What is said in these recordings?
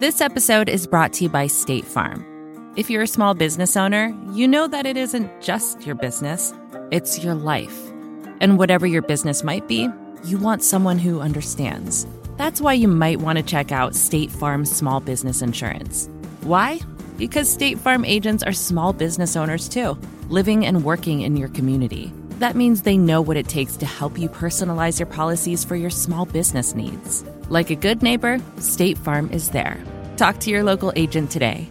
This episode is brought to you by State Farm. If you're a small business owner, you know that it isn't just your business, it's your life. And whatever your business might be, you want someone who understands. That's why you might want to check out State Farm Small Business Insurance. Why? Because State Farm agents are small business owners too, living and working in your community. That means they know what it takes to help you personalize your policies for your small business needs. Like a good neighbor, State Farm is there. Talk to your local agent today.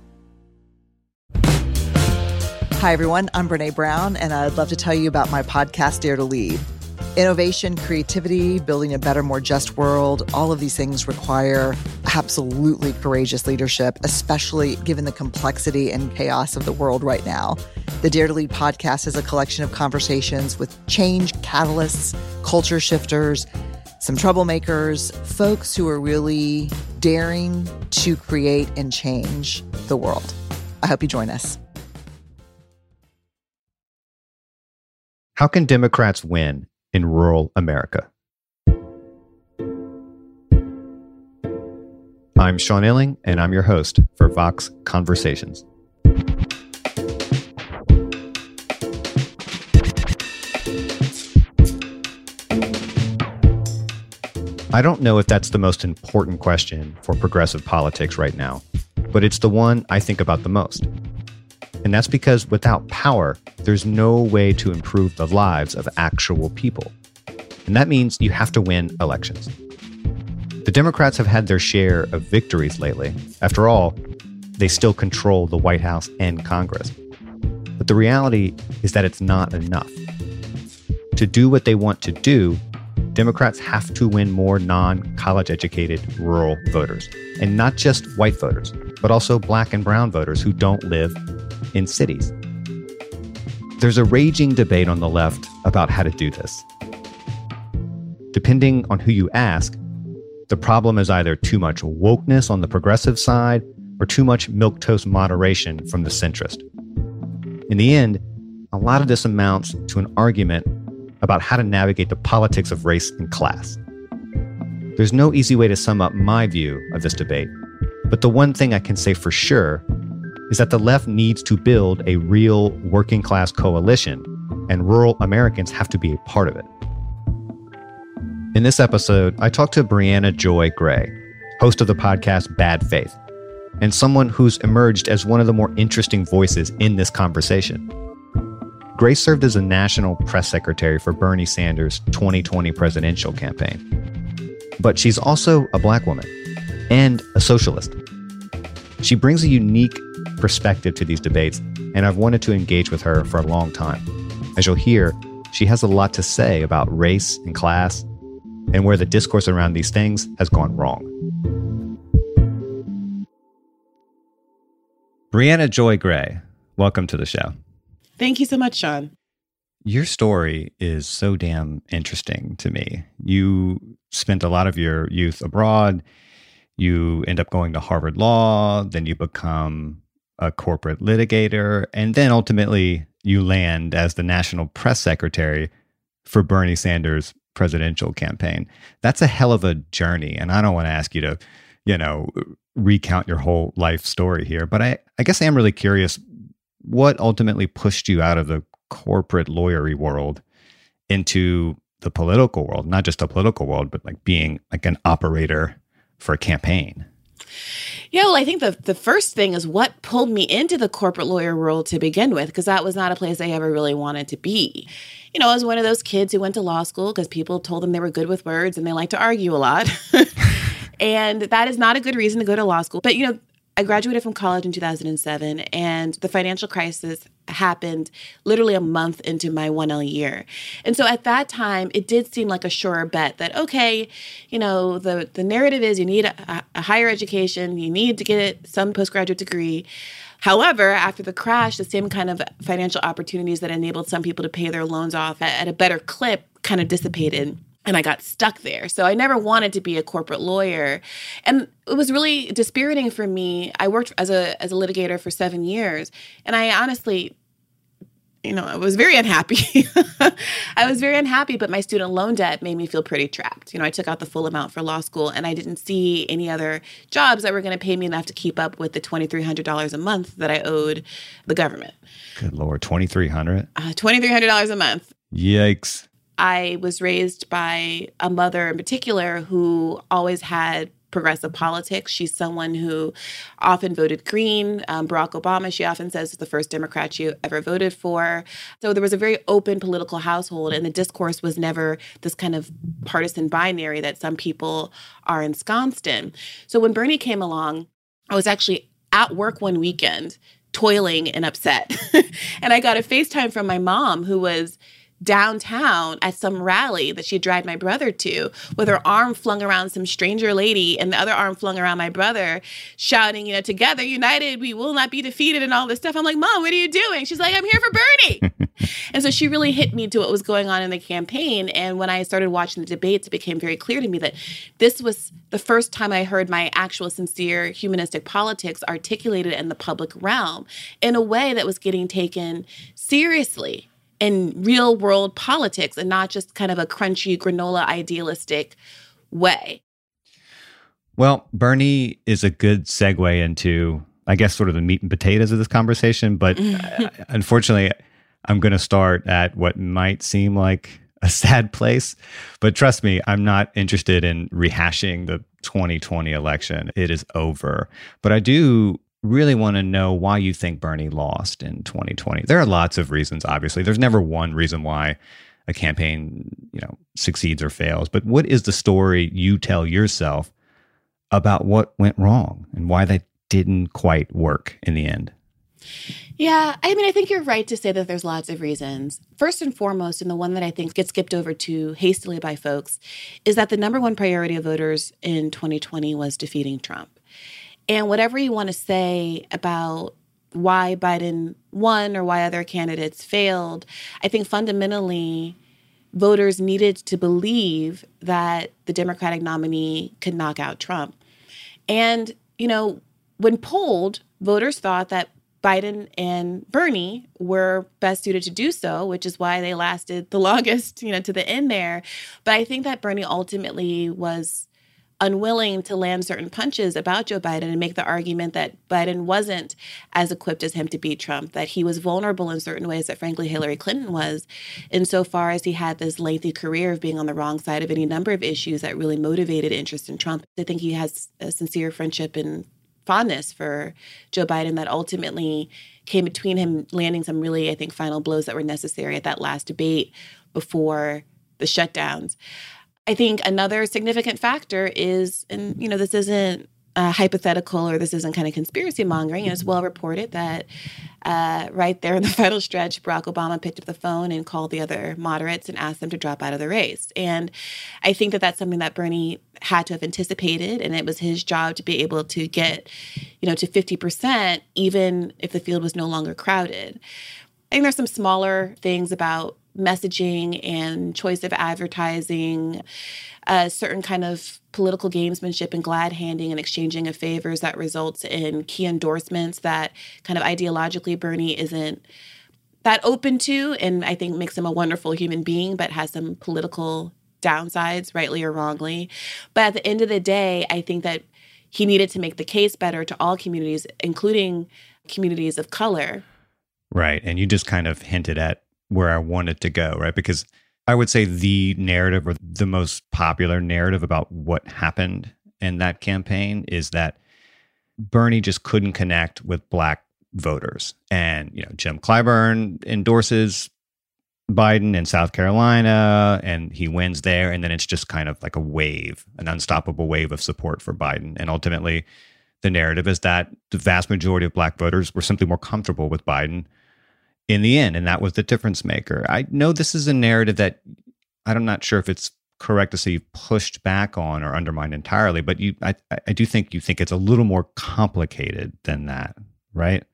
Hi, everyone. I'm Brene Brown, and I'd love to tell you about my podcast, Dare to Lead. Innovation, creativity, building a better, more just world, all of these things require absolutely courageous leadership, especially given the complexity and chaos of the world right now. The Dare to Lead podcast is a collection of conversations with change catalysts, culture shifters, some troublemakers, folks who are really daring to create and change the world. I hope you join us. How can Democrats win in rural America? I'm Sean Illing, and I'm your host for Vox Conversations. I don't know if that's the most important question for progressive politics right now, but it's the one I think about the most. And that's because without power, there's no way to improve the lives of actual people. And that means you have to win elections. The Democrats have had their share of victories lately. After all, they still control the White House and Congress. But the reality is that it's not enough. To do what they want to do, Democrats have to win more non-college educated rural voters. And not just white voters, but also black and brown voters who don't live in cities. There's a raging debate on the left about how to do this. Depending on who you ask, the problem is either too much wokeness on the progressive side or too much milquetoast moderation from the centrist. In the end, a lot of this amounts to an argument about how to navigate the politics of race and class. There's no easy way to sum up my view of this debate, but the one thing I can say for sure is that the left needs to build a real working class coalition, and rural Americans have to be a part of it. In this episode, I talked to Brianna Joy Gray, host of the podcast Bad Faith, and someone who's emerged as one of the more interesting voices in this conversation. Gray served as a national press secretary for Bernie Sanders' 2020 presidential campaign. But she's also a black woman and a socialist. She brings a unique perspective to these debates, and I've wanted to engage with her for a long time. As you'll hear, she has a lot to say about race and class and where the discourse around these things has gone wrong. Brianna Joy Gray, welcome to the show. Thank you so much, Sean. Your story is so damn interesting to me. You spent a lot of your youth abroad. You end up going to Harvard Law, then you become a corporate litigator, and then ultimately you land as the national press secretary for Bernie Sanders' presidential campaign. That's a hell of a journey, and I don't want to ask you to, recount your whole life story here, but I guess I am really curious what ultimately pushed you out of the corporate lawyery world into the political world, not just the political world, but like being like an operator for a campaign. Yeah, well, I think the first thing is what pulled me into the corporate lawyer world to begin with, because that was not a place I ever really wanted to be. I was one of those kids who went to law school because people told them they were good with words and they like to argue a lot. And that is not a good reason to go to law school. But, I graduated from college in 2007, and the financial crisis happened literally a month into my 1L year. And so at that time, it did seem like a sure bet that, okay, the narrative is you need a higher education, you need to get some postgraduate degree. However, after the crash, the same kind of financial opportunities that enabled some people to pay their loans off at a better clip kind of dissipated. And I got stuck there. So I never wanted to be a corporate lawyer. And it was really dispiriting for me. I worked as a litigator for 7 years. And I honestly I was very unhappy. I was very unhappy, but my student loan debt made me feel pretty trapped. I took out the full amount for law school, and I didn't see any other jobs that were going to pay me enough to keep up with the $2,300 a month that I owed the government. Good Lord, $2,300? $2,300 a month. Yikes. I was raised by a mother in particular who always had progressive politics. She's someone who often voted Green. Barack Obama, she often says, is the first Democrat she ever voted for. So there was a very open political household, and the discourse was never this kind of partisan binary that some people are ensconced in. So when Bernie came along, I was actually at work one weekend, toiling and upset. And I got a FaceTime from my mom, who was downtown at some rally that she dragged my brother to, with her arm flung around some stranger lady and the other arm flung around my brother, shouting, together, united, we will not be defeated, and all this stuff. I'm like, Mom, what are you doing? She's like, I'm here for Bernie. And so she really hit me to what was going on in the campaign. And when I started watching the debates, it became very clear to me that this was the first time I heard my actual sincere humanistic politics articulated in the public realm in a way that was getting taken seriously in real world politics, and not just kind of a crunchy granola idealistic way. Well, Bernie is a good segue into, I guess, sort of the meat and potatoes of this conversation. But unfortunately, I'm going to start at what might seem like a sad place. But trust me, I'm not interested in rehashing the 2020 election. It is over. But I do really want to know why you think Bernie lost in 2020. There are lots of reasons, obviously. There's never one reason why a campaign, succeeds or fails. But what is the story you tell yourself about what went wrong and why that didn't quite work in the end? Yeah, I think you're right to say that there's lots of reasons. First and foremost, and the one that I think gets skipped over too hastily by folks, is that the number one priority of voters in 2020 was defeating Trump. And whatever you want to say about why Biden won or why other candidates failed, I think fundamentally voters needed to believe that the Democratic nominee could knock out Trump. And, when polled, voters thought that Biden and Bernie were best suited to do so, which is why they lasted the longest, to the end there. But I think that Bernie ultimately was unwilling to land certain punches about Joe Biden and make the argument that Biden wasn't as equipped as him to beat Trump, that he was vulnerable in certain ways that, frankly, Hillary Clinton was, insofar as he had this lengthy career of being on the wrong side of any number of issues that really motivated interest in Trump. I think he has a sincere friendship and fondness for Joe Biden that ultimately came between him landing some really, I think, final blows that were necessary at that last debate before the shutdowns. I think another significant factor is, and this isn't hypothetical or this isn't kind of conspiracy mongering, it's well reported that right there in the final stretch, Barack Obama picked up the phone and called the other moderates and asked them to drop out of the race. And I think that that's something that Bernie had to have anticipated, and it was his job to be able to get, to 50%, even if the field was no longer crowded. I think there's some smaller things about messaging and choice of advertising, certain kind of political gamesmanship and glad handing and exchanging of favors that results in key endorsements that kind of ideologically Bernie isn't that open to, and I think makes him a wonderful human being, but has some political downsides, rightly or wrongly. But at the end of the day, I think that he needed to make the case better to all communities, including communities of color. Right. And you just kind of hinted at where I wanted to go, right? Because I would say the narrative, or the most popular narrative about what happened in that campaign, is that Bernie just couldn't connect with Black voters. And, Jim Clyburn endorses Biden in South Carolina, and he wins there. And then it's just kind of like a wave, an unstoppable wave of support for Biden. And ultimately, the narrative is that the vast majority of Black voters were simply more comfortable with Biden in the end, and that was the difference maker. I know this is a narrative that I'm not sure if it's correct to say you've pushed back on or undermined entirely, but I do think you think it's a little more complicated than that, right?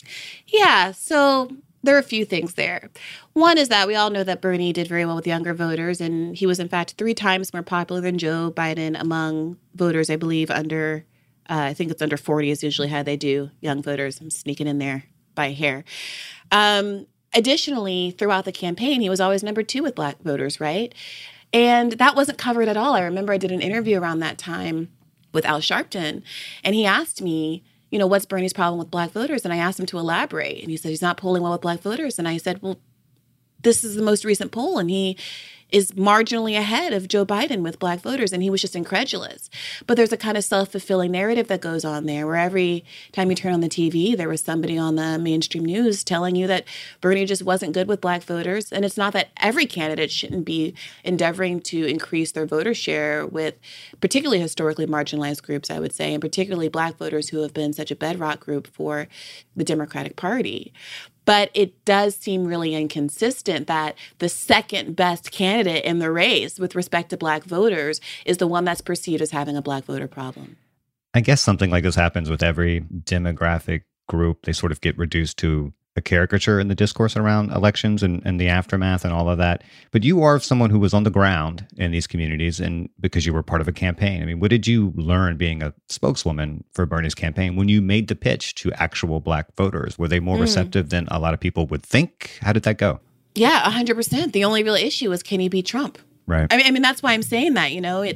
Yeah, so there are a few things there. One is that we all know that Bernie did very well with younger voters, and he was, in fact, 3 times more popular than Joe Biden among voters, I believe, under, I think it's under 40 is usually how they do young voters. I'm sneaking in there by hair. Additionally, throughout the campaign, he was always number 2 with Black voters, right? And that wasn't covered at all. I remember I did an interview around that time with Al Sharpton, and he asked me, what's Bernie's problem with Black voters? And I asked him to elaborate. And he said, he's not polling well with Black voters. And I said, well, this is the most recent poll, and he is marginally ahead of Joe Biden with Black voters, and he was just incredulous. But there's a kind of self-fulfilling narrative that goes on there, where every time you turn on the TV, there was somebody on the mainstream news telling you that Bernie just wasn't good with Black voters. And it's not that every candidate shouldn't be endeavoring to increase their voter share with particularly historically marginalized groups, I would say, and particularly Black voters who have been such a bedrock group for the Democratic Party. But it does seem really inconsistent that the second best candidate in the race with respect to Black voters is the one that's perceived as having a Black voter problem. I guess something like this happens with every demographic group. They sort of get reduced to a caricature in the discourse around elections and the aftermath and all of that. But you are someone who was on the ground in these communities, and because you were part of a campaign. I mean, what did you learn being a spokeswoman for Bernie's campaign when you made the pitch to actual Black voters? Were they more receptive than a lot of people would think? How did that go? Yeah, 100%. The only real issue was, can he beat Trump? Right. I mean, that's why I'm saying that,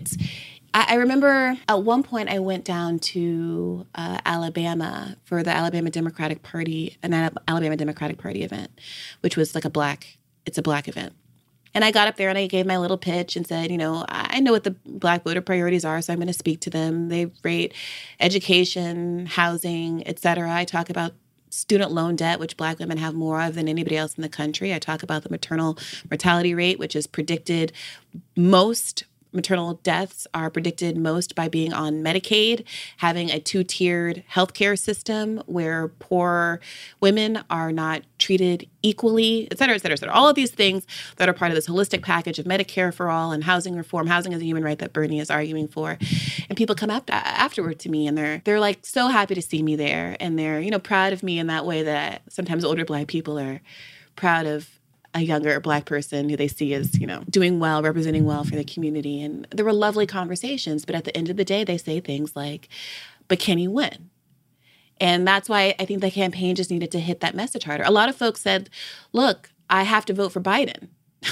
I remember at one point I went down to Alabama for the Alabama Democratic Party, an Alabama Democratic Party event, which was like a Black event. And I got up there and I gave my little pitch and said, I know what the Black voter priorities are, so I'm going to speak to them. They rate education, housing, et cetera. I talk about student loan debt, which Black women have more of than anybody else in the country. I talk about the maternal mortality rate, which is predicted most. Maternal deaths are predicted most by being on Medicaid, having a 2-tiered healthcare system where poor women are not treated equally, et cetera, et cetera, et cetera. All of these things that are part of this holistic package of Medicare for all and housing reform. Housing is a human right that Bernie is arguing for. And people come afterward to me and they're like so happy to see me there. And they're, proud of me in that way that sometimes older Black people are proud of a younger Black person who they see as, doing well, representing well for the community. And there were lovely conversations, but at the end of the day, they say things like, but can he win? And that's why I think the campaign just needed to hit that message harder. A lot of folks said, look, I have to vote for Biden.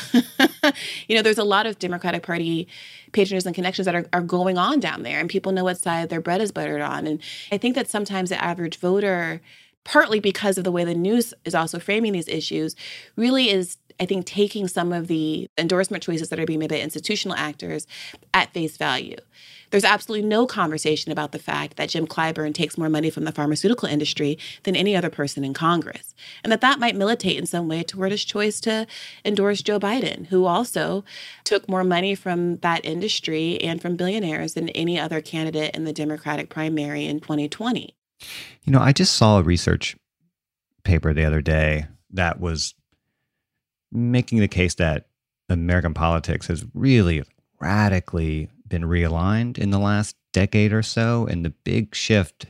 There's a lot of Democratic Party patronism and connections that are going on down there, and people know what side their bread is buttered on. And I think that sometimes the average voter, partly because of the way the news is also framing these issues, really is, I think, taking some of the endorsement choices that are being made by institutional actors at face value. There's absolutely no conversation about the fact that Jim Clyburn takes more money from the pharmaceutical industry than any other person in Congress, and that might militate in some way toward his choice to endorse Joe Biden, who also took more money from that industry and from billionaires than any other candidate in the Democratic primary in 2020. I just saw a research paper the other day that was making the case that American politics has really radically been realigned in the last decade or so. And the big shift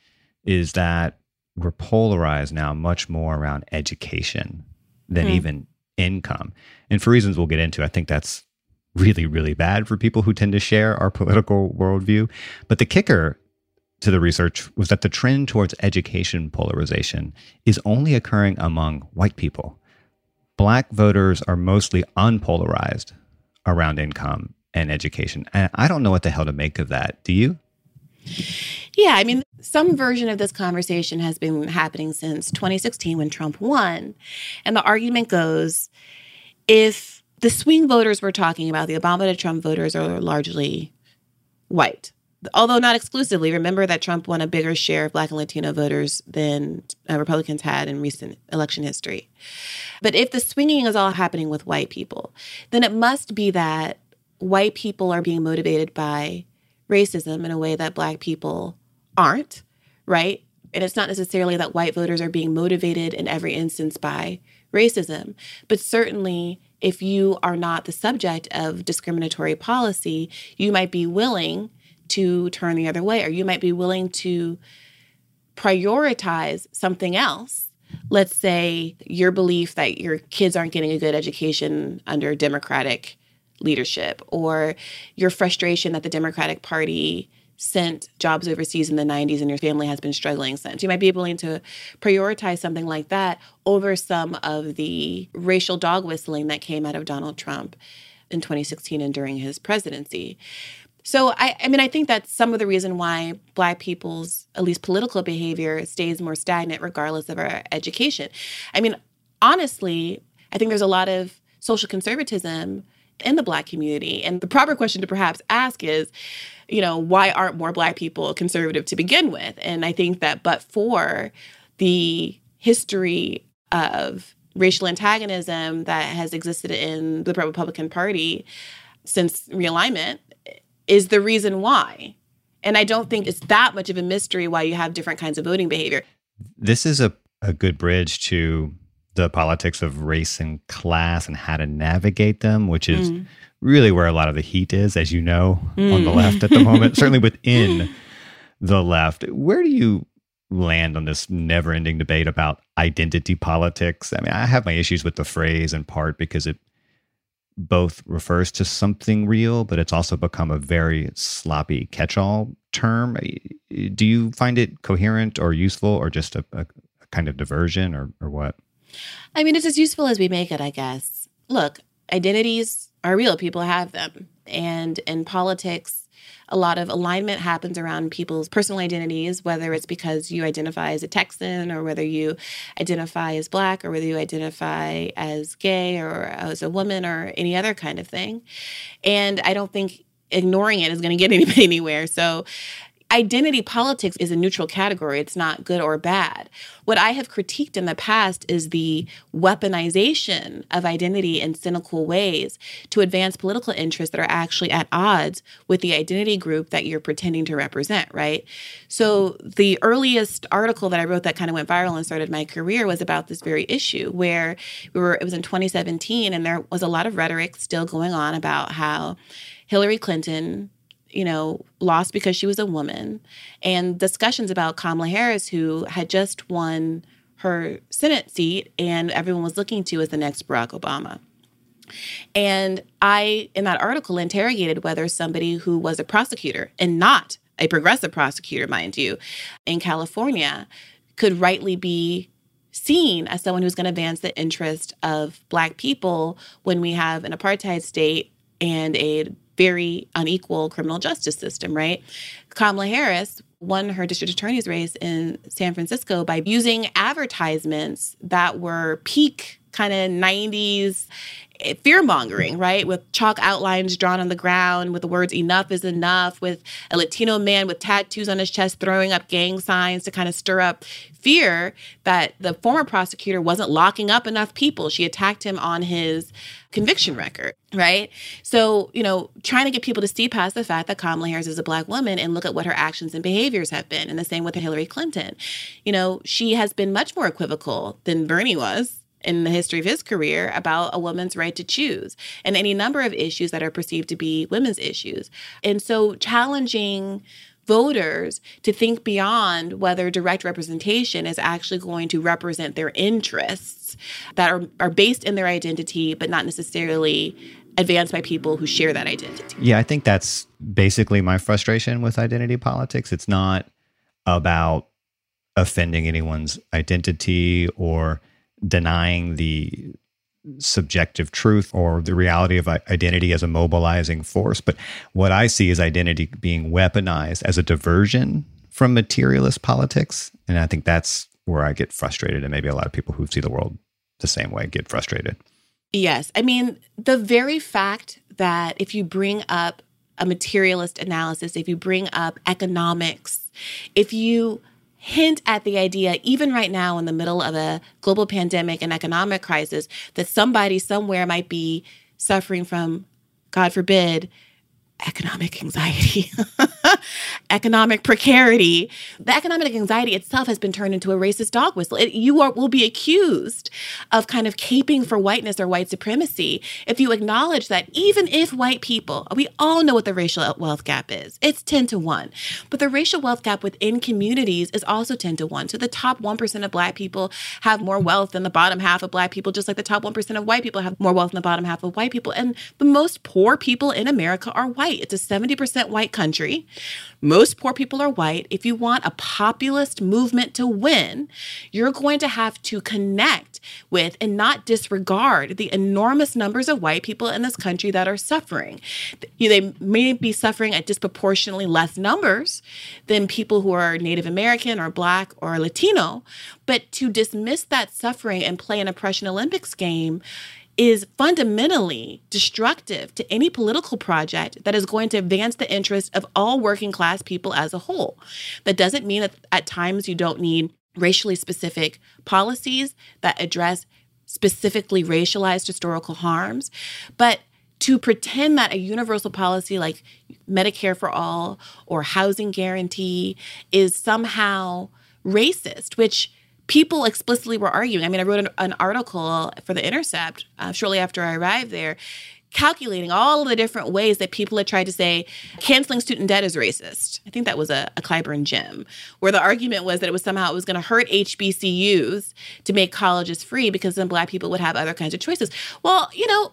is that we're polarized now much more around education than even income. And for reasons we'll get into, I think that's really, really bad for people who tend to share our political worldview. But the kicker to the research was that the trend towards education polarization is only occurring among white people. Black voters are mostly unpolarized around income and education. And I don't know what the hell to make of that. Do you? Yeah, I mean, some version of this conversation has been happening since 2016 when Trump won. And the argument goes, if the swing voters we're talking about, the Obama to Trump voters, are largely white, although not exclusively. Remember that Trump won a bigger share of Black and Latino voters than Republicans had in recent election history. But if the swinging is all happening with white people, then it must be that white people are being motivated by racism in a way that Black people aren't, right? And it's not necessarily that white voters are being motivated in every instance by racism, but certainly if you are not the subject of discriminatory policy, you might be willing to turn the other way, or you might be willing to prioritize something else. Let's say your belief that your kids aren't getting a good education under Democratic leadership, or your frustration that the Democratic Party sent jobs overseas in the 90s and your family has been struggling since. You might be willing to prioritize something like that over some of the racial dog whistling that came out of Donald Trump in 2016 and during his presidency. So, I think that's some of the reason why Black people's, at least political behavior, stays more stagnant regardless of our education. I mean, honestly, I think there's a lot of social conservatism in the Black community. And the proper question to perhaps ask is, why aren't more Black people conservative to begin with? And I think that but for the history of racial antagonism that has existed in the Republican Party since realignment is the reason why. And I don't think it's that much of a mystery why you have different kinds of voting behavior. This is a good bridge to the politics of race and class and how to navigate them, which is really where a lot of the heat is, as you know, on the left at the moment, certainly within the left. Where do you land on this never-ending debate about identity politics? I mean, I have my issues with the phrase in part because it both refers to something real, but it's also become a very sloppy catch-all term. Do you find it coherent or useful or just a kind of diversion or what? I mean, it's as useful as we make it, I guess. Look, identities are real. People have them. And in politics, a lot of alignment happens around people's personal identities, whether it's because you identify as a Texan or whether you identify as Black or whether you identify as gay or as a woman or any other kind of thing. And I don't think ignoring it is going to get anybody anywhere. So identity politics is a neutral category. It's not good or bad. What I have critiqued in the past is the weaponization of identity in cynical ways to advance political interests that are actually at odds with the identity group that you're pretending to represent, right? So the earliest article that I wrote that kind of went viral and started my career was about this very issue where it was in 2017 and there was a lot of rhetoric still going on about how Hillary Clinton lost because she was a woman, and discussions about Kamala Harris, who had just won her Senate seat and everyone was looking to as the next Barack Obama. And I, in that article, interrogated whether somebody who was a prosecutor, and not a progressive prosecutor, mind you, in California, could rightly be seen as someone who's going to advance the interest of Black people when we have an apartheid state and a very unequal criminal justice system, right? Kamala Harris won her district attorney's race in San Francisco by using advertisements that were peak kind of 90s fear-mongering, right? With chalk outlines drawn on the ground, with the words "enough is enough," with a Latino man with tattoos on his chest throwing up gang signs to kind of stir up fear that the former prosecutor wasn't locking up enough people. She attacked him on his conviction record, right? So, trying to get people to see past the fact that Kamala Harris is a Black woman and look at what her actions and behaviors have been. And the same with Hillary Clinton. She has been much more equivocal than Bernie was in the history of his career about a woman's right to choose and any number of issues that are perceived to be women's issues. And so challenging voters to think beyond whether direct representation is actually going to represent their interests that are based in their identity, but not necessarily advanced by people who share that identity. Yeah, I think that's basically my frustration with identity politics. It's not about offending anyone's identity or denying the subjective truth or the reality of identity as a mobilizing force. But what I see is identity being weaponized as a diversion from materialist politics. And I think that's where I get frustrated. And maybe a lot of people who see the world the same way get frustrated. Yes. I mean, the very fact that if you bring up a materialist analysis, if you bring up economics, if you hint at the idea, even right now in the middle of a global pandemic and economic crisis, that somebody somewhere might be suffering from, God forbid, economic anxiety, economic precarity. The economic anxiety itself has been turned into a racist dog whistle. Will be accused of kind of caping for whiteness or white supremacy if you acknowledge that even if white people, we all know what the racial wealth gap is. It's 10 to 1. But the racial wealth gap within communities is also 10 to 1. So the top 1% of Black people have more wealth than the bottom half of Black people, just like the top 1% of white people have more wealth than the bottom half of white people. And the most poor people in America are white. white. It's a 70% white country. Most poor people are white. If you want a populist movement to win, you're going to have to connect with and not disregard the enormous numbers of white people in this country that are suffering. They may be suffering at disproportionately less numbers than people who are Native American or Black or Latino, but to dismiss that suffering and play an oppression Olympics game is fundamentally destructive to any political project that is going to advance the interests of all working class people as a whole. That doesn't mean that at times you don't need racially specific policies that address specifically racialized historical harms, but to pretend that a universal policy like Medicare for all or housing guarantee is somehow racist, which people explicitly were arguing. I mean, I wrote an article for The Intercept shortly after I arrived there, calculating all of the different ways that people had tried to say canceling student debt is racist. I think that was a Clyburn gem, where the argument was that it was going to hurt HBCUs to make colleges free because then Black people would have other kinds of choices. Well,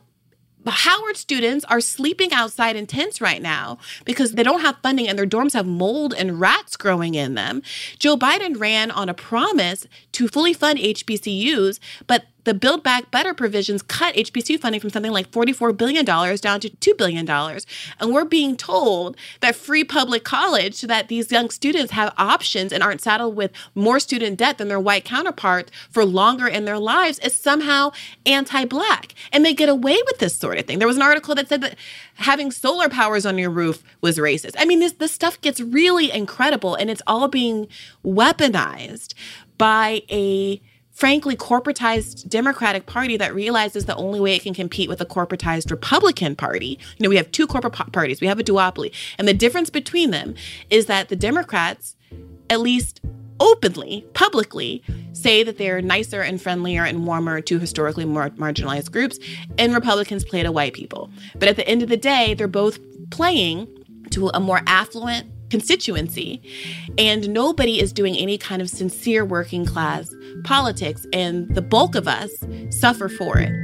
Howard students are sleeping outside in tents right now because they don't have funding and their dorms have mold and rats growing in them. Joe Biden ran on a promise to fully fund HBCUs, but the Build Back Better provisions cut HBCU funding from something like $44 billion down to $2 billion. And we're being told that free public college so that these young students have options and aren't saddled with more student debt than their white counterparts for longer in their lives is somehow anti-Black. And they get away with this sort of thing. There was an article that said that having solar powers on your roof was racist. I mean, this stuff gets really incredible, and it's all being weaponized by a frankly corporatized Democratic Party that realizes the only way it can compete with a corporatized Republican Party. We have two corporate parties. We have a duopoly. And the difference between them is that the Democrats, at least openly, publicly, say that they're nicer and friendlier and warmer to historically more marginalized groups, and Republicans play to white people. But at the end of the day, they're both playing to a more affluent constituency, and nobody is doing any kind of sincere working class politics, and the bulk of us suffer for it.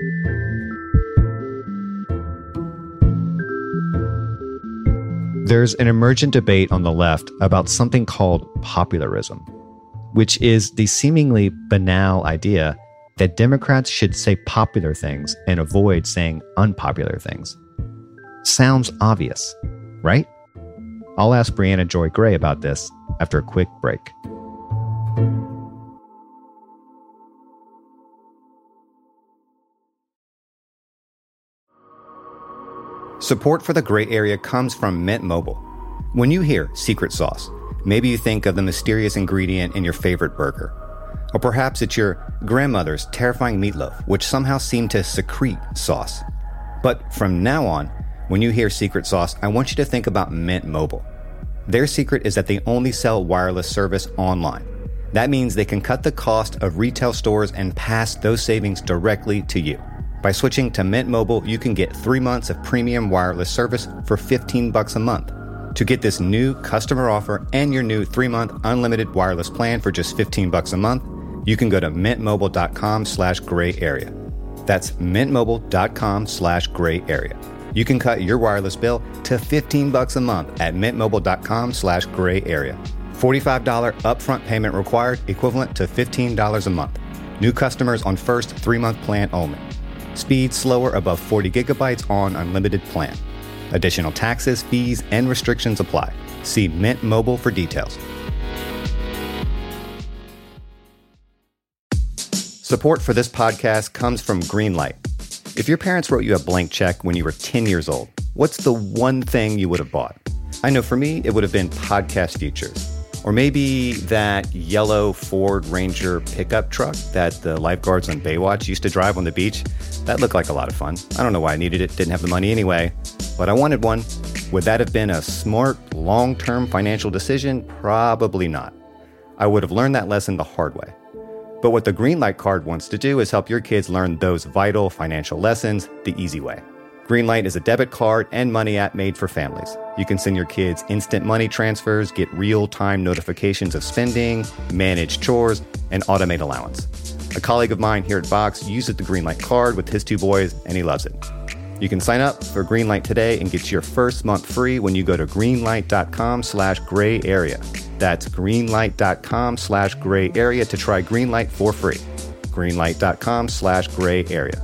There's an emergent debate on the left about something called popularism, which is the seemingly banal idea that Democrats should say popular things and avoid saying unpopular things. Sounds obvious, right? I'll ask Brianna Joy Gray about this after a quick break. Support for the Gray Area comes from Mint Mobile. When you hear secret sauce, maybe you think of the mysterious ingredient in your favorite burger. Or perhaps it's your grandmother's terrifying meatloaf, which somehow seemed to secrete sauce. But from now on, when you hear secret sauce, I want you to think about Mint Mobile. Their secret is that they only sell wireless service online. That means they can cut the cost of retail stores and pass those savings directly to you. By switching to Mint Mobile, you can get 3 months of premium wireless service for $15 a month. To get this new customer offer and your new 3-month unlimited wireless plan for just $15 a month, you can go to mintmobile.com/gray area. That's mintmobile.com/gray area. You can cut your wireless bill to $15 a month at mintmobile.com/gray area. $45 upfront payment required, equivalent to $15 a month. New customers on first 3-month plan only. Speed slower above 40 gigabytes on unlimited plan. Additional taxes, fees, and restrictions apply. See Mint Mobile for details. Support for this podcast comes from Greenlight. If your parents wrote you a blank check when you were 10 years old, what's the one thing you would have bought? I know for me, it would have been podcast features. Or maybe that yellow Ford Ranger pickup truck that the lifeguards on Baywatch used to drive on the beach. That looked like a lot of fun. I don't know why I needed it, didn't have the money anyway, but I wanted one. Would that have been a smart, long-term financial decision? Probably not. I would have learned that lesson the hard way. But what the Greenlight card wants to do is help your kids learn those vital financial lessons the easy way. Greenlight is a debit card and money app made for families. You can send your kids instant money transfers, get real-time notifications of spending, manage chores, and automate allowance. A colleague of mine here at Vox uses the Greenlight card with his 2 boys, and he loves it. You can sign up for Greenlight today and get your first month free when you go to greenlight.com/gray area. That's greenlight.com/gray area to try Greenlight for free. Greenlight.com/gray area.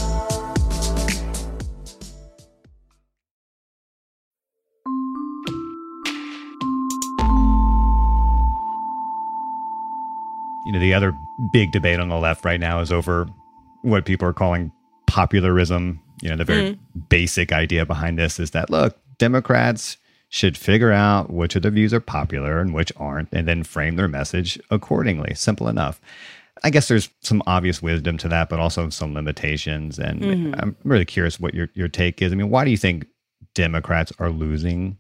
The other big debate on the left right now is over what people are calling popularism. The very basic idea behind this is that, look, Democrats should figure out which of their views are popular and which aren't, and then frame their message accordingly. Simple enough. I guess there's some obvious wisdom to that, but also some limitations. And I'm really curious what your take is. Why do you think Democrats are losing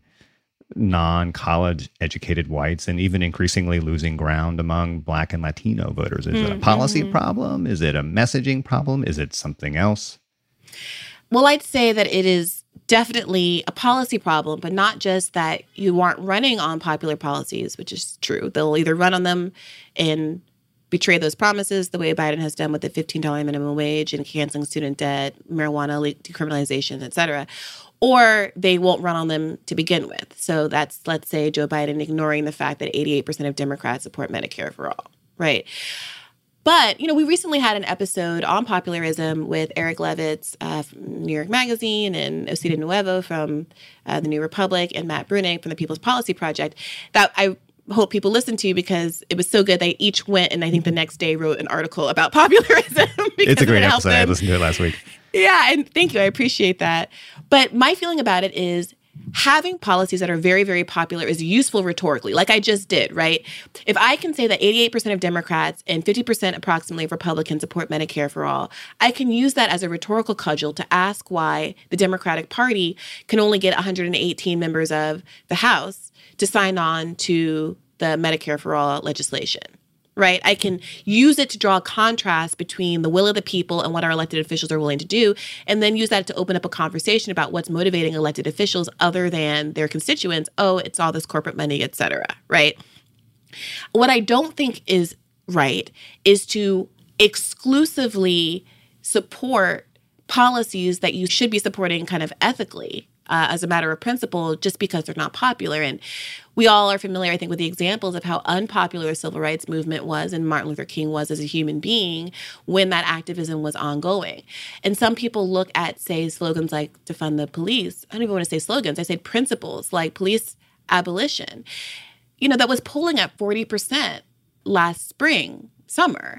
non-college educated whites and even increasingly losing ground among Black and Latino voters? Is it a policy problem? Is it a messaging problem? Is it something else? Well, I'd say that it is definitely a policy problem, but not just that you aren't running on popular policies, which is true. They'll either run on them and betray those promises the way Biden has done with the $15 minimum wage and canceling student debt, marijuana decriminalization, et cetera, or they won't run on them to begin with. So that's, let's say, Joe Biden ignoring the fact that 88% of Democrats support Medicare for all, right? But, we recently had an episode on popularism with Eric Levitz from New York Magazine and Osita Nuevo from the New Republic and Matt Bruning from the People's Policy Project that I hope people listen to because it was so good. They each went and I think the next day wrote an article about popularism. It's a great episode. I listened to it last week. Yeah, and thank you. I appreciate that. But my feeling about it is having policies that are very, very popular is useful rhetorically, like I just did, right? If I can say that 88% of Democrats and 50% approximately of Republicans support Medicare for all, I can use that as a rhetorical cudgel to ask why the Democratic Party can only get 118 members of the House to sign on to the Medicare for all legislation. Right? I can use it to draw a contrast between the will of the people and what our elected officials are willing to do, and then use that to open up a conversation about what's motivating elected officials other than their constituents. Oh, it's all this corporate money, et cetera, right? What I don't think is right is to exclusively support policies that you should be supporting kind of ethically as a matter of principle just because they're not popular. And we all are familiar, I think, with the examples of how unpopular the civil rights movement was and Martin Luther King was as a human being when that activism was ongoing. And some people look at, say, slogans like defund the police. I don't even want to say slogans. I say principles like police abolition, that was polling at 40% last summer,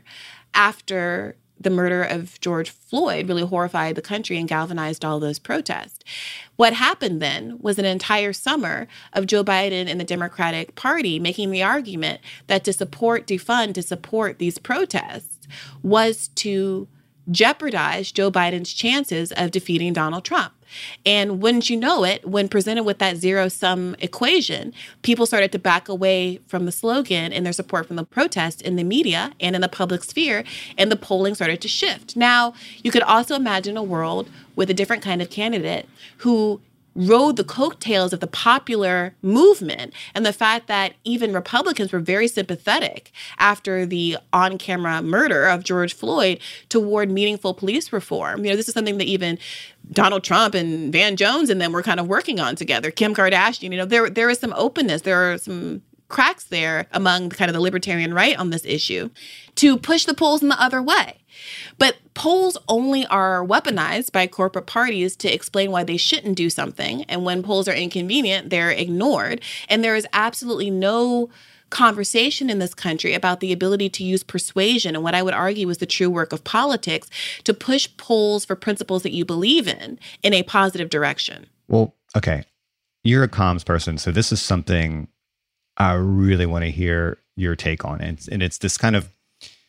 after the murder of George Floyd really horrified the country and galvanized all those protests. What happened then was an entire summer of Joe Biden and the Democratic Party making the argument that to support these protests was to jeopardize Joe Biden's chances of defeating Donald Trump. And wouldn't you know it, when presented with that zero-sum equation, people started to back away from the slogan and their support from the protest in the media and in the public sphere, and the polling started to shift. Now, you could also imagine a world with a different kind of candidate who rode the coattails of the popular movement and the fact that even Republicans were very sympathetic after the on-camera murder of George Floyd toward meaningful police reform. This is something that even Donald Trump and Van Jones and them were kind of working on together. Kim Kardashian, there is some openness. There are some cracks there among kind of the libertarian right on this issue to push the polls in the other way. But polls only are weaponized by corporate parties to explain why they shouldn't do something. And when polls are inconvenient, they're ignored. And there is absolutely no conversation in this country about the ability to use persuasion and what I would argue is the true work of politics to push polls for principles that you believe in a positive direction. Well, okay. You're a comms person, so this is something I really want to hear your take on. And it's this kind of,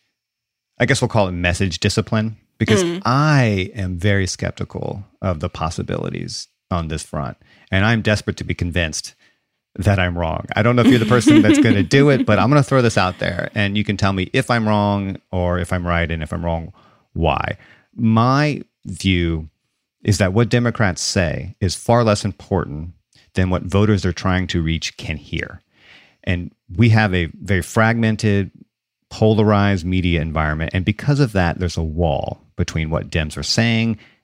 I guess we'll call it message discipline, because I am very skeptical of the possibilities on this front. And I'm desperate to be convinced that I'm wrong. I don't know if you're the person that's going to do it, but I'm going to throw this out there and you can tell me if I'm wrong or if I'm right, and if I'm wrong, why. My view is that what Democrats say is far less important than what voters they're trying to reach can hear. And we have a very fragmented, polarized media environment. And because of that, there's a wall between what Dems are saying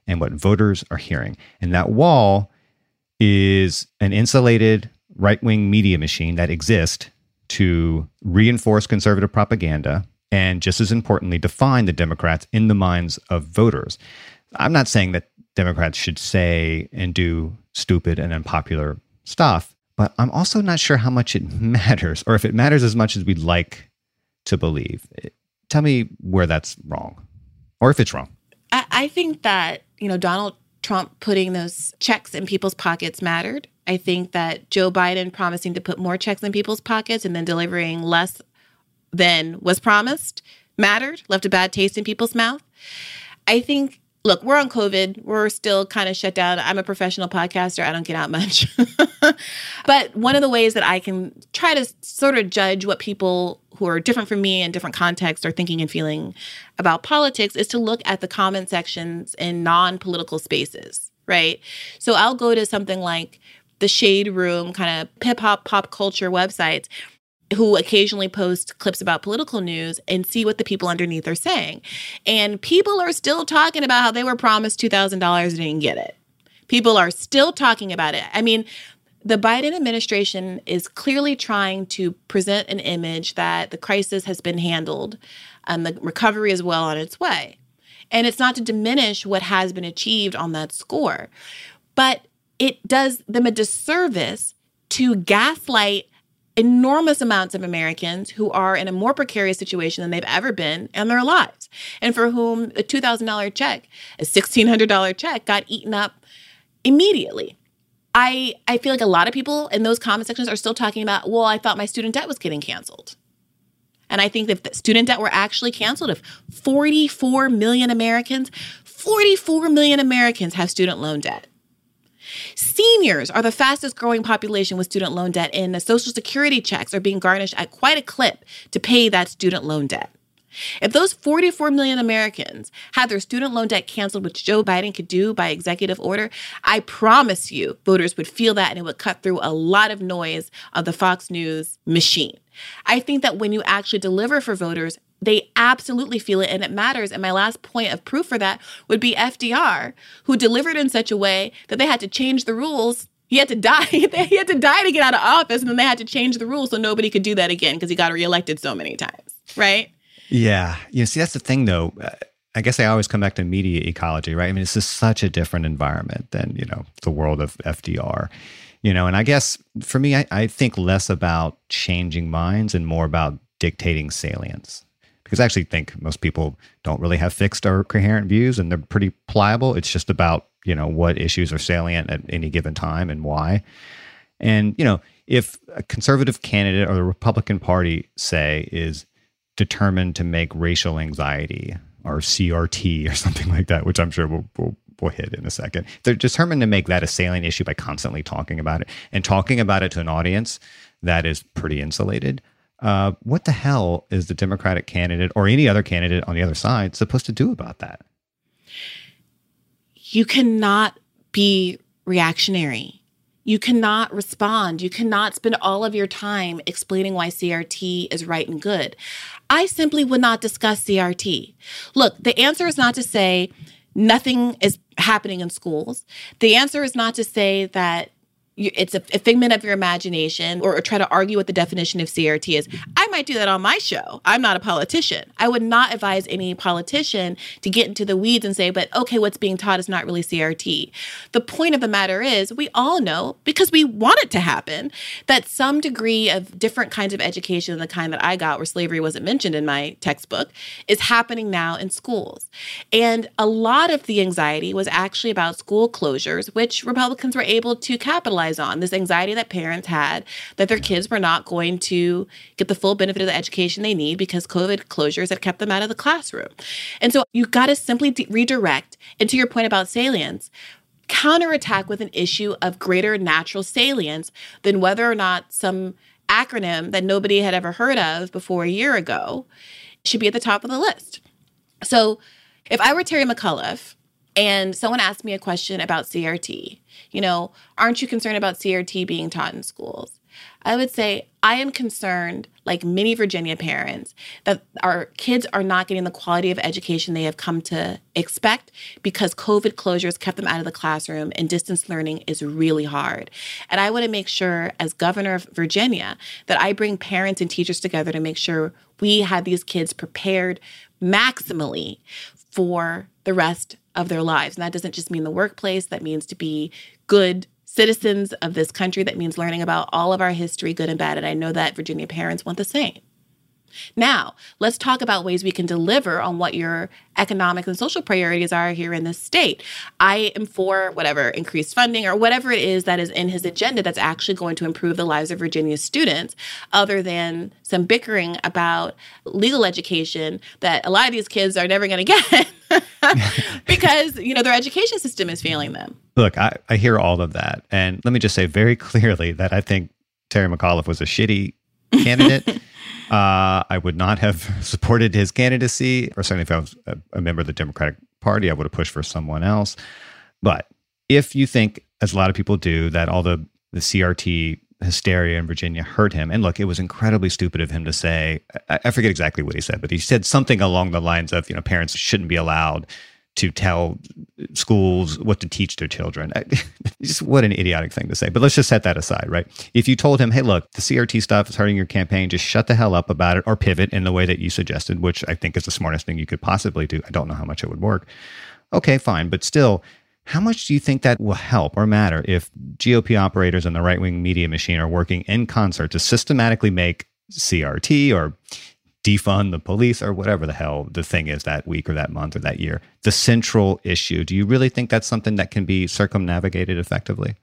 and what voters are hearing. And that wall is an insulated right-wing media machine that exists to reinforce conservative propaganda and, just as importantly, define the Democrats in the minds of voters. I'm not saying that Democrats should say and do stupid and unpopular stuff, but I'm also not sure how much it matters, or if it matters as much as we'd like to believe. Tell me where that's wrong, or if it's wrong. I think that, Donald Trump putting those checks in people's pockets mattered. I think that Joe Biden promising to put more checks in people's pockets and then delivering less than was promised mattered, left a bad taste in people's mouth. I think, look, we're on COVID. We're still kind of shut down. I'm a professional podcaster. I don't get out much. But one of the ways that I can try to sort of judge what people who are different from me in different contexts are thinking and feeling about politics is to look at the comment sections in non-political spaces, right? So I'll go to something like the Shade Room, kind of hip-hop, pop culture websites who occasionally post clips about political news and see what the people underneath are saying. And people are still talking about how they were promised $2,000 and didn't get it. People are still talking about it. I mean, the Biden administration is clearly trying to present an image that the crisis has been handled and the recovery is well on its way. And it's not to diminish what has been achieved on that score, but it does them a disservice to gaslight enormous amounts of Americans who are in a more precarious situation than they've ever been in their lives, and for whom a $2,000 check, a $1,600 check got eaten up immediately. I feel like a lot of people in those comment sections are still talking about, well, I thought my student debt was getting canceled. And I think that if the student debt were actually canceled, if 44 million Americans have student loan debt. Seniors are the fastest growing population with student loan debt, and the Social Security checks are being garnished at quite a clip to pay that student loan debt. If those 44 million Americans had their student loan debt canceled, which Joe Biden could do by executive order, I promise you voters would feel that and it would cut through a lot of noise of the Fox News machine. I think that when you actually deliver for voters, they absolutely feel it and it matters. And my last point of proof for that would be FDR, who delivered in such a way that they had to change the rules. He had to die. He had to die to get out of office, and then they had to change the rules so nobody could do that again because he got reelected so many times, right? Yeah. See, that's the thing, though. I guess I always come back to media ecology, right? I mean, it's just such a different environment than, the world of FDR. And I guess for me, I think less about changing minds and more about dictating salience. Because I actually think most people don't really have fixed or coherent views, and they're pretty pliable. It's just about, what issues are salient at any given time and why. And, if a conservative candidate or the Republican Party, say, is determined to make racial anxiety or CRT or something like that, which I'm sure we'll hit in a second. They're determined to make that a salient issue by constantly talking about it and talking about it to an audience that is pretty insulated. What the hell is the Democratic candidate or any other candidate on the other side supposed to do about that? You cannot be reactionary. You cannot respond. You cannot spend all of your time explaining why CRT is right and good. I simply would not discuss CRT. Look, the answer is not to say nothing is happening in schools. The answer is not to say that it's a figment of your imagination or try to argue what the definition of CRT is. I might do that on my show. I'm not a politician. I would not advise any politician to get into the weeds and say, but okay, what's being taught is not really CRT. The point of the matter is we all know, because we want it to happen, that some degree of different kinds of education than the kind that I got where slavery wasn't mentioned in my textbook is happening now in schools. And a lot of the anxiety was actually about school closures, which Republicans were able to capitalize on, this anxiety that parents had that their kids were not going to get the full benefit of the education they need because COVID closures had kept them out of the classroom. And so you got to simply redirect, and to your point about salience, counterattack with an issue of greater natural salience than whether or not some acronym that nobody had ever heard of before a year ago should be at the top of the list. So if I were Terry McAuliffe and someone asked me a question about CRT, aren't you concerned about CRT being taught in schools? I would say I am concerned, like many Virginia parents, that our kids are not getting the quality of education they have come to expect because COVID closures kept them out of the classroom and distance learning is really hard. And I want to make sure, as governor of Virginia, that I bring parents and teachers together to make sure we have these kids prepared maximally for the rest of their lives. And that doesn't just mean the workplace. That means to be good citizens of this country. That means learning about all of our history, good and bad. And I know that Virginia parents want the same. Now, let's talk about ways we can deliver on what your economic and social priorities are here in this state. I am for whatever increased funding or whatever it is that is in his agenda that's actually going to improve the lives of Virginia's students, other than some bickering about legal education that a lot of these kids are never going to get because, their education system is failing them. Look, I hear all of that. And let me just say very clearly that I think Terry McAuliffe was a shitty candidate. I would not have supported his candidacy, or certainly if I was a member of the Democratic Party, I would have pushed for someone else. But if you think, as a lot of people do, that all the CRT hysteria in Virginia hurt him, and look, it was incredibly stupid of him to say, I forget exactly what he said, but he said something along the lines of, parents shouldn't be allowed to tell schools what to teach their children. Just what an idiotic thing to say. But let's just set that aside, right? If you told him, hey, look, the CRT stuff is hurting your campaign, just shut the hell up about it or pivot in the way that you suggested, which I think is the smartest thing you could possibly do. I don't know how much it would work. Okay, fine. But still, how much do you think that will help or matter if GOP operators and the right-wing media machine are working in concert to systematically make CRT or defund the police or whatever the hell the thing is that week or that month or that year, the central issue? Do you really think that's something that can be circumnavigated effectively?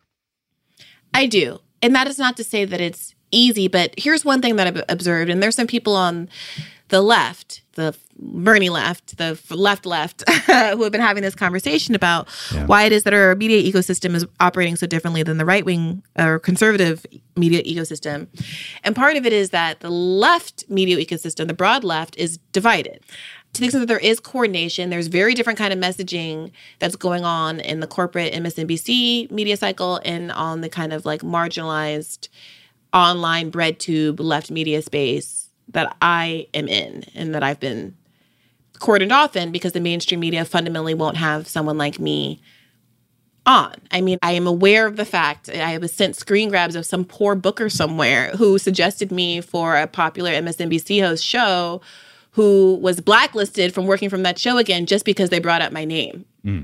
I do. And that is not to say that it's easy, but here's one thing that I've observed. And there's some people on the left, the Bernie left, the left, who have been having this conversation about why it is that our media ecosystem is operating so differently than the right-wing or conservative media ecosystem. And part of it is that the left media ecosystem, the broad left, is divided. To the extent that there is coordination, there's very different kind of messaging that's going on in the corporate MSNBC media cycle and on the kind of like marginalized online bread tube left media space that I am in and that I've been cordoned off in because the mainstream media fundamentally won't have someone like me on. I mean, I am aware of the fact I was sent screen grabs of some poor booker somewhere who suggested me for a popular MSNBC host show who was blacklisted from working from that show again just because they brought up my name.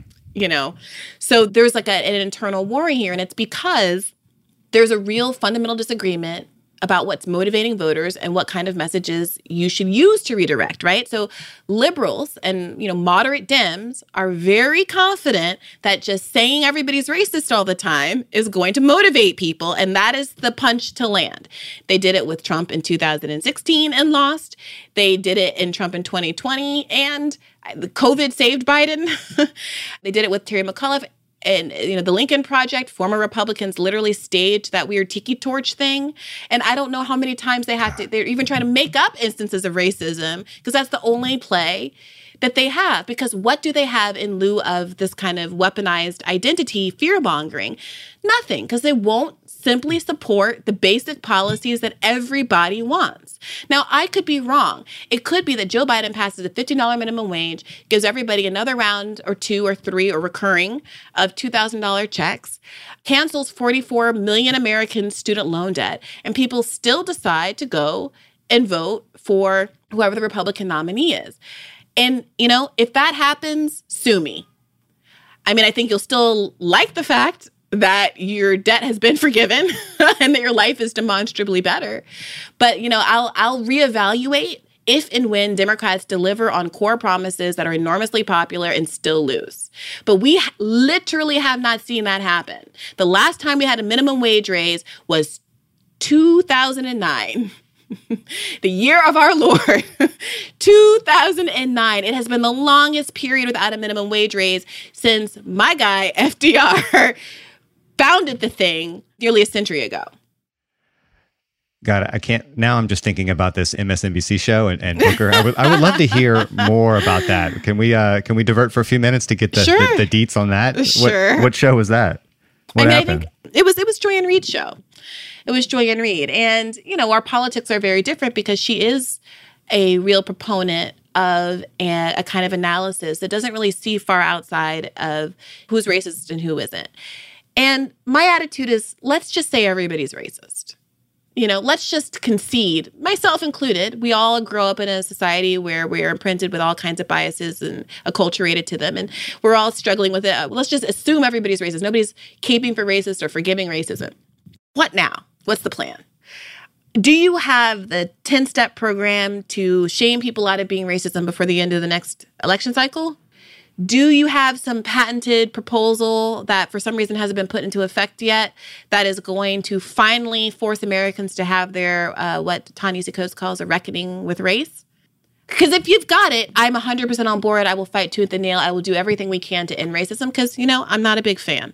So there's like an internal war here, and it's because there's a real fundamental disagreement about what's motivating voters and what kind of messages you should use to redirect, right? So liberals and, moderate Dems are very confident that just saying everybody's racist all the time is going to motivate people, and that is the punch to land. They did it with Trump in 2016 and lost. They did it in Trump in 2020, and COVID saved Biden. They did it with Terry McAuliffe. And, the Lincoln Project, former Republicans literally staged that weird tiki torch thing. And I don't know how many times they're even trying to make up instances of racism because that's the only play that they have. Because what do they have in lieu of this kind of weaponized identity fear-mongering? Nothing, because they won't simply support the basic policies that everybody wants. Now, I could be wrong. It could be that Joe Biden passes a $15 minimum wage, gives everybody another round or two or three or recurring of $2,000 checks, cancels 44 million American student loan debt, and people still decide to go and vote for whoever the Republican nominee is. And, if that happens, sue me. I mean, I think you'll still like the fact that your debt has been forgiven and that your life is demonstrably better. But, I'll reevaluate if and when Democrats deliver on core promises that are enormously popular and still lose. But we literally have not seen that happen. The last time we had a minimum wage raise was 2009. The year of our Lord, 2009. It has been the longest period without a minimum wage raise since my guy, FDR, founded the thing nearly a century ago. Got it. I can't. Now I'm just thinking about this MSNBC show and Booker. I would love to hear more about that. Can we divert for a few minutes to get the deets on that? Sure. What show was that? What happened? I think it was Joy Ann Reid's show. it was Joy-Ann Reid. And, our politics are very different because she is a real proponent of a kind of analysis that doesn't really see far outside of who's racist and who isn't. And my attitude is, let's just say everybody's racist. Let's just concede, myself included. We all grow up in a society where we're imprinted with all kinds of biases and acculturated to them, and we're all struggling with it. Let's just assume everybody's racist. Nobody's caping for racist or forgiving racism. What now? What's the plan? Do you have the 10-step program to shame people out of being racist before the end of the next election cycle? Do you have some patented proposal that for some reason hasn't been put into effect yet that is going to finally force Americans to have their, what Ta-Nehisi Coates calls a reckoning with race? Because if you've got it, I'm 100% on board. I will fight tooth and nail. I will do everything we can to end racism because, I'm not a big fan.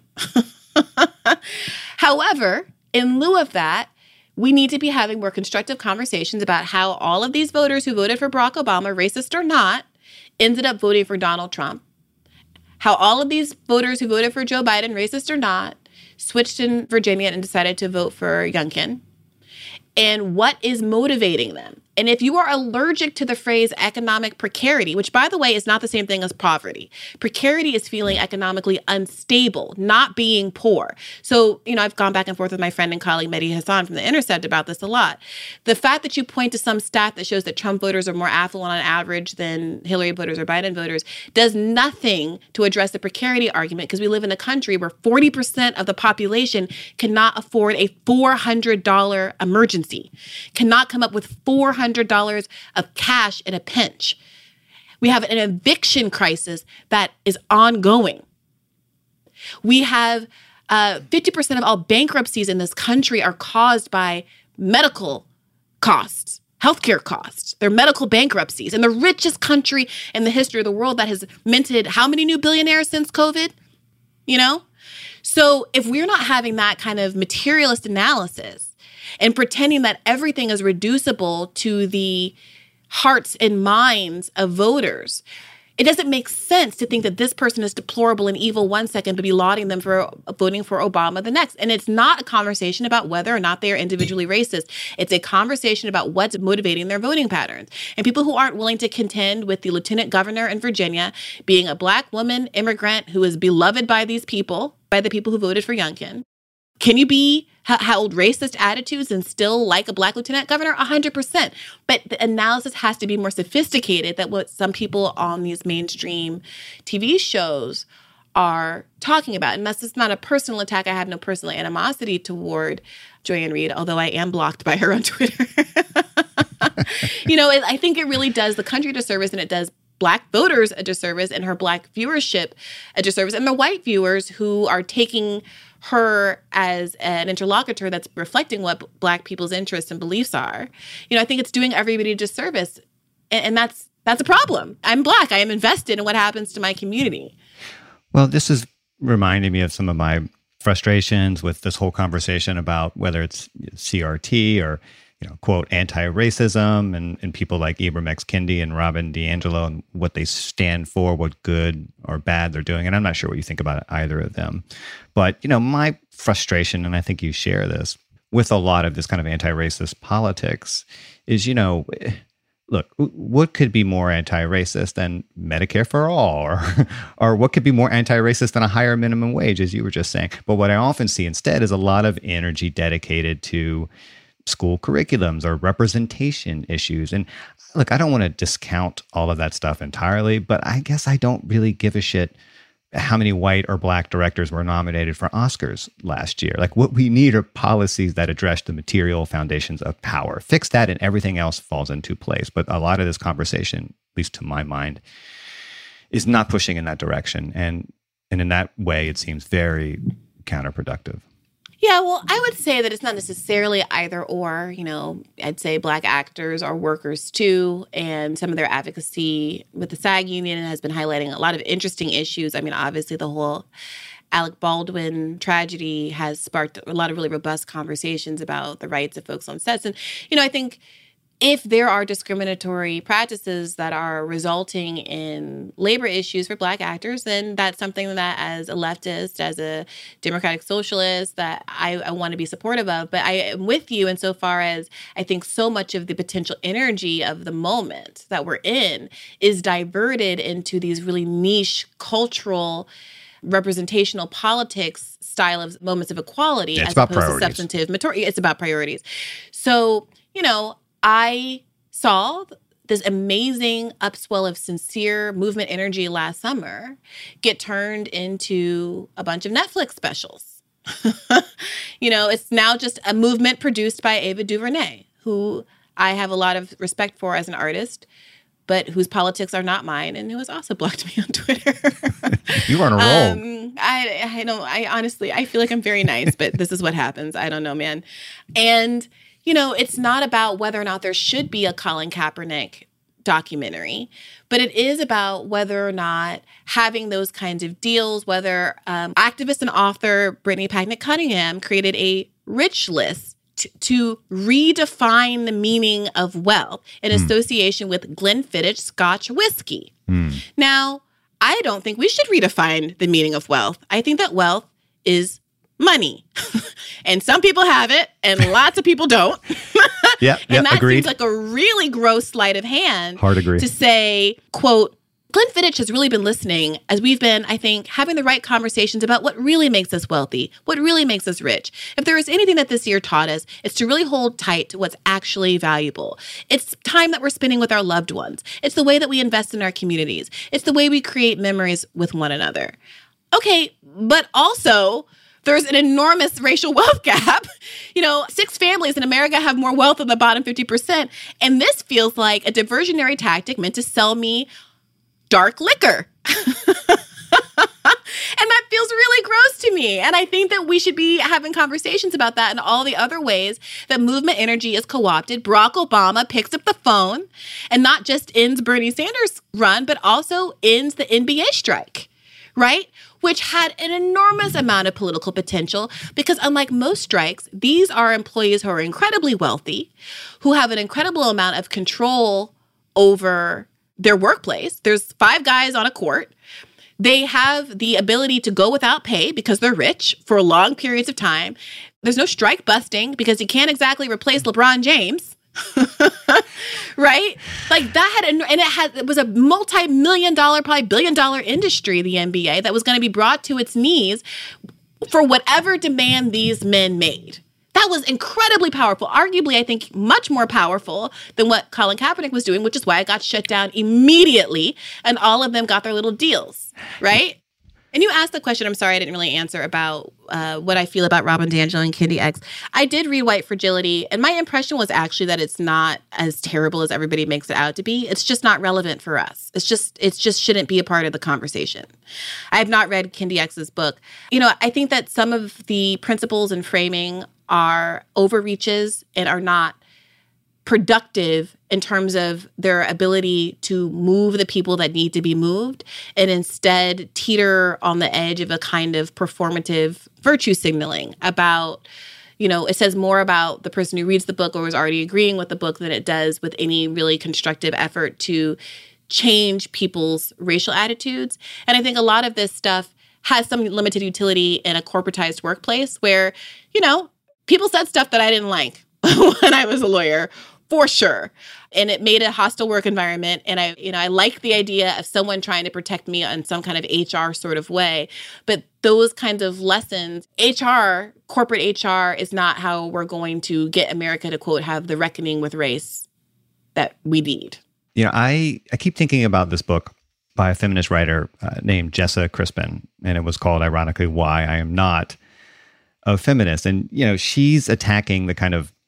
However, in lieu of that, we need to be having more constructive conversations about how all of these voters who voted for Barack Obama, racist or not, ended up voting for Donald Trump. How all of these voters who voted for Joe Biden, racist or not, switched in Virginia and decided to vote for Youngkin. And what is motivating them? And if you are allergic to the phrase economic precarity, which, by the way, is not the same thing as poverty. Precarity is feeling economically unstable, not being poor. So, I've gone back and forth with my friend and colleague Mehdi Hasan from The Intercept about this a lot. The fact that you point to some stat that shows that Trump voters are more affluent on average than Hillary voters or Biden voters does nothing to address the precarity argument, because we live in a country where 40% of the population cannot afford a $400 emergency, cannot come up with $400 of cash in a pinch. We have an eviction crisis that is ongoing. We have 50% of all bankruptcies in this country are caused by medical costs, healthcare costs. They're medical bankruptcies. And the richest country in the history of the world that has minted how many new billionaires since COVID? So if we're not having that kind of materialist analysis, and pretending that everything is reducible to the hearts and minds of voters, it doesn't make sense to think that this person is deplorable and evil one second, but be lauding them for voting for Obama the next. And it's not a conversation about whether or not they are individually racist. It's a conversation about what's motivating their voting patterns. And people who aren't willing to contend with the lieutenant governor in Virginia being a Black woman immigrant who is beloved by these people, by the people who voted for Youngkin. Can you hold racist attitudes and still like a Black lieutenant governor? 100%. But the analysis has to be more sophisticated than what some people on these mainstream TV shows are talking about. And that's just not a personal attack. I have no personal animosity toward Joy-Ann Reid, although I am blocked by her on Twitter. I think it really does the country a disservice, and it does Black voters a disservice and her Black viewership a disservice, and the white viewers who are taking her as an interlocutor that's reflecting what Black people's interests and beliefs are. I think it's doing everybody a disservice. And that's a problem. I'm Black. I am invested in what happens to my community. Well, this is reminding me of some of my frustrations with this whole conversation about whether it's CRT or, quote, anti-racism and people like Ibram X. Kendi and Robin DiAngelo and what they stand for, what good or bad they're doing. And I'm not sure what you think about either of them. But, my frustration, and I think you share this, with a lot of this kind of anti-racist politics is, look, what could be more anti-racist than Medicare for all? Or what could be more anti-racist than a higher minimum wage, as you were just saying? But what I often see instead is a lot of energy dedicated to school curriculums or representation issues. And look, I don't want to discount all of that stuff entirely, but I guess I don't really give a shit how many white or Black directors were nominated for Oscars last year. Like, what we need are policies that address the material foundations of power. Fix that and everything else falls into place. But a lot of this conversation, at least to my mind, is not pushing in that direction. And in that way, it seems very counterproductive. Yeah, well, I would say that it's not necessarily either or. I'd say Black actors are workers too, and some of their advocacy with the SAG union has been highlighting a lot of interesting issues. I mean, obviously the whole Alec Baldwin tragedy has sparked a lot of really robust conversations about the rights of folks on sets. And, I think if there are discriminatory practices that are resulting in labor issues for Black actors, then that's something that as a leftist, as a democratic socialist, that I want to be supportive of. But I am with you insofar as I think so much of the potential energy of the moment that we're in is diverted into these really niche cultural representational politics style of moments of equality as opposed to substantive maturity. It's about priorities. So, I saw this amazing upswell of sincere movement energy last summer get turned into a bunch of Netflix specials. It's now just a movement produced by Ava DuVernay, who I have a lot of respect for as an artist, but whose politics are not mine, and who has also blocked me on Twitter. You are on a roll. I honestly, I feel like I'm very nice, but this is what happens. I don't know, man. And it's not about whether or not there should be a Colin Kaepernick documentary, but it is about whether or not having those kinds of deals, whether activist and author Brittany Packnett Cunningham created a rich list to redefine the meaning of wealth in association with Glenfiddich Scotch whiskey. Now, I don't think we should redefine the meaning of wealth. I think that wealth is money. And some people have it and lots of people don't. And that agreed. Seems like a really gross sleight of hand. Hard agree. To say, quote, Glenfiddich has really been listening as we've been, I think, having the right conversations about what really makes us wealthy, what really makes us rich. If there is anything that this year taught us, it's to really hold tight to what's actually valuable. It's time that we're spending with our loved ones. It's the way that we invest in our communities. It's the way we create memories with one another. Okay, but also there's an enormous racial wealth gap. 6 families in America have more wealth than the bottom 50%. And this feels like a diversionary tactic meant to sell me dark liquor. And that feels really gross to me. And I think that we should be having conversations about that and all the other ways that movement energy is co-opted. Barack Obama picks up the phone and not just ends Bernie Sanders' run, but also ends the NBA strike, right? Which had an enormous amount of political potential because unlike most strikes, these are employees who are incredibly wealthy, who have an incredible amount of control over their workplace. There's 5 guys on a court. They have the ability to go without pay because they're rich for long periods of time. There's no strike busting because you can't exactly replace LeBron James. Right? Like that it was a multi-million-dollar, probably billion-dollar industry, the NBA, that was going to be brought to its knees for whatever demand these men made. That was incredibly powerful. Arguably, I think, much more powerful than what Colin Kaepernick was doing, which is why it got shut down immediately, and all of them got their little deals, right? And you asked the question, I'm sorry I didn't really answer, about what I feel about Robin DiAngelo and Kendi X. I did read White Fragility, and my impression was actually that it's not as terrible as everybody makes it out to be. It's just not relevant for us. It just shouldn't be a part of the conversation. I have not read Kendi X's book. I think that some of the principles and framing are overreaches and are not productive in terms of their ability to move the people that need to be moved, and instead teeter on the edge of a kind of performative virtue signaling about, it says more about the person who reads the book or is already agreeing with the book than it does with any really constructive effort to change people's racial attitudes. And I think a lot of this stuff has some limited utility in a corporatized workplace where, people said stuff that I didn't like when I was a lawyer, for sure. And it made a hostile work environment. And I like the idea of someone trying to protect me in some kind of HR sort of way. But those kinds of lessons, corporate HR is not how we're going to get America to, quote, have the reckoning with race that we need. I keep thinking about this book by a feminist writer named Jessa Crispin, and it was called, ironically, Why I Am Not a Feminist. And, she's attacking the kind of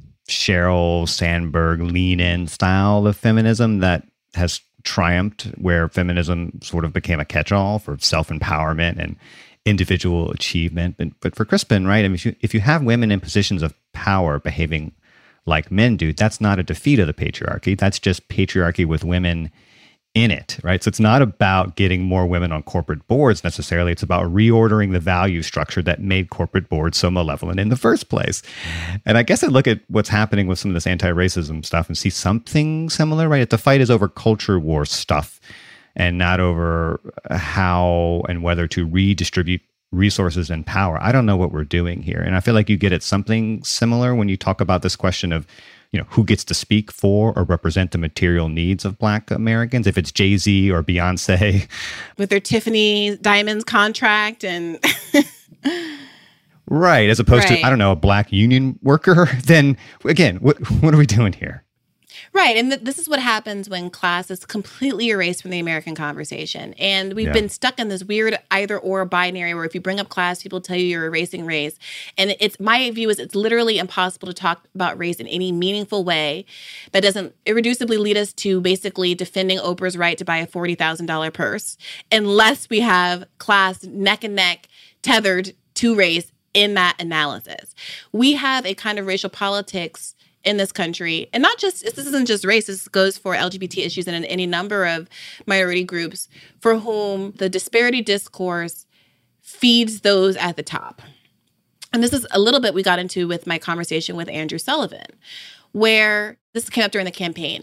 Sheryl Sandberg lean-in style of feminism that has triumphed, where feminism sort of became a catch-all for self-empowerment and individual achievement. But for Crispin, right, I mean, if you have women in positions of power behaving like men do, that's not a defeat of the patriarchy. That's just patriarchy with women in it, right? So it's not about getting more women on corporate boards necessarily. It's about reordering the value structure that made corporate boards so malevolent in the first place. And I guess I look at what's happening with some of this anti-racism stuff and see something similar, right? The fight is over culture war stuff and not over how and whether to redistribute resources and power. I don't know what we're doing here. And I feel like you get at something similar when you talk about this question of, who gets to speak for or represent the material needs of Black Americans, if it's Jay-Z or Beyonce. With their Tiffany Diamonds contract and... Right, as opposed to, I don't know, a Black union worker, then again, what are we doing here? Right. And this is what happens when class is completely erased from the American conversation. And we've been stuck in this weird either or binary where if you bring up class, people tell you you're erasing race. And my view is it's literally impossible to talk about race in any meaningful way that doesn't irreducibly lead us to basically defending Oprah's right to buy a $40,000 purse unless we have class neck and neck tethered to race in that analysis. We have a kind of racial politics in this country. And this isn't just race, this goes for LGBT issues and any number of minority groups for whom the disparity discourse feeds those at the top. And this is a little bit we got into with my conversation with Andrew Sullivan, where this came up during the campaign.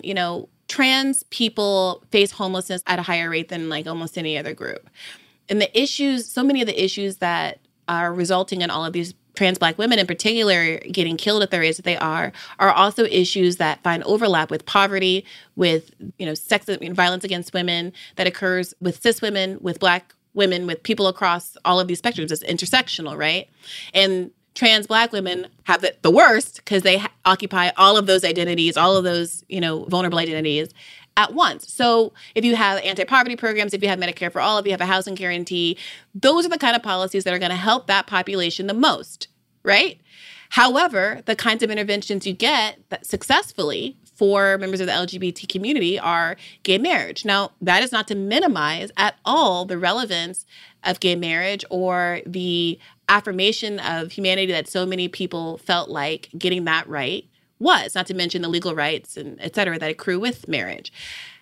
Trans people face homelessness at a higher rate than like almost any other group. And so many of the issues that are resulting in all of these trans Black women in particular getting killed at the rates that they are also issues that find overlap with poverty, with, sex violence against women that occurs with cis women, with Black women, with people across all of these spectrums. It's intersectional, right? And trans Black women have it the worst because they occupy all of those identities, all of those, vulnerable identities at once. So if you have anti-poverty programs, if you have Medicare for all, if you have a housing guarantee, those are the kind of policies that are going to help that population the most, right? However, the kinds of interventions you get that successfully for members of the LGBT community are gay marriage. Now, that is not to minimize at all the relevance of gay marriage or the affirmation of humanity that so many people felt like getting that right was, not to mention the legal rights and et cetera that accrue with marriage.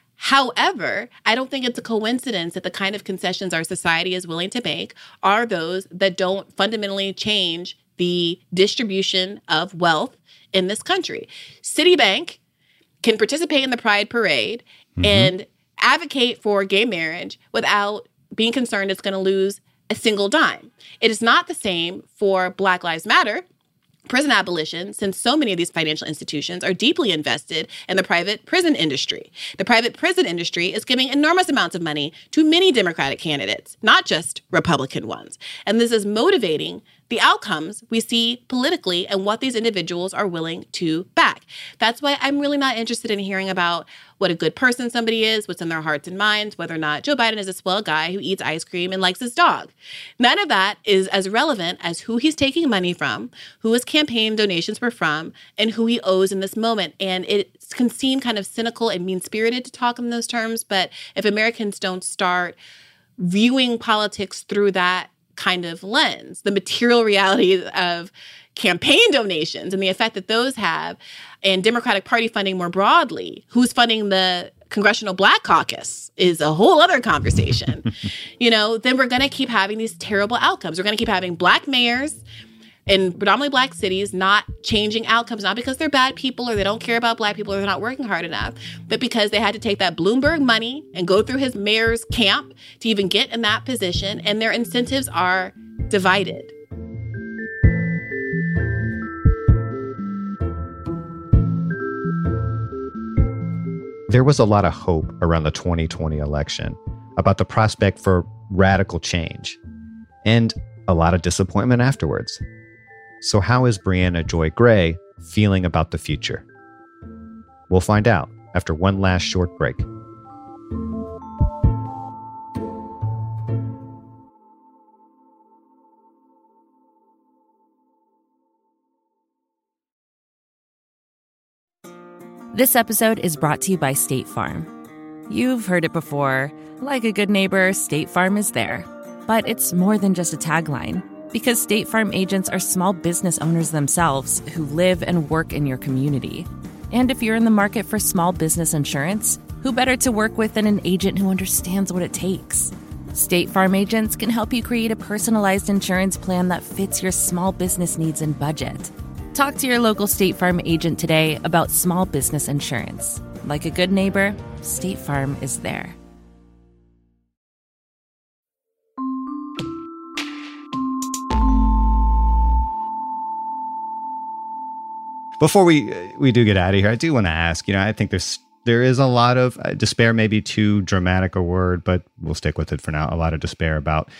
However, I don't think it's a coincidence that the kind of concessions our society is willing to make are those that don't fundamentally change the distribution of wealth in this country. Citibank can participate in the Pride Parade and advocate for gay marriage without being concerned it's going to lose a single dime. It is not the same for Black Lives Matter, prison abolition, since so many of these financial institutions are deeply invested in the private prison industry. The private prison industry is giving enormous amounts of money to many Democratic candidates, not just Republican ones. And this is motivating the outcomes we see politically and what these individuals are willing to back. That's why I'm really not interested in hearing about what a good person somebody is, what's in their hearts and minds, whether or not Joe Biden is a swell guy who eats ice cream and likes his dog. None of that is as relevant as who he's taking money from, who his campaign donations were from, and who he owes in this moment. And it can seem kind of cynical and mean-spirited to talk in those terms, but if Americans don't start viewing politics through that kind of lens, the material realities of campaign donations and the effect that those have, and Democratic Party funding more broadly, who's funding the Congressional Black Caucus is a whole other conversation, then we're going to keep having these terrible outcomes. We're going to keep having Black mayors in predominantly Black cities not changing outcomes, not because they're bad people or they don't care about Black people or they're not working hard enough, but because they had to take that Bloomberg money and go through his mayor's camp to even get in that position, and their incentives are divided. There was a lot of hope around the 2020 election about the prospect for radical change, and a lot of disappointment afterwards. So how is Briahna Joy Gray feeling about the future? We'll find out after one last short break. This episode is brought to you by State Farm. You've heard it before. Like a good neighbor, State Farm is there. But it's more than just a tagline, because State Farm agents are small business owners themselves who live and work in your community. And if you're in the market for small business insurance, Who better to work with than an agent who understands what it takes? State Farm agents can help you create a personalized insurance plan that fits your small business needs and budget. Talk to your local State Farm agent today about small business insurance. Like a good neighbor, State Farm is there. Before we do get out of here, I do want to ask, I think there is a lot of despair, maybe too dramatic a word, but we'll stick with it for now. A lot of despair about,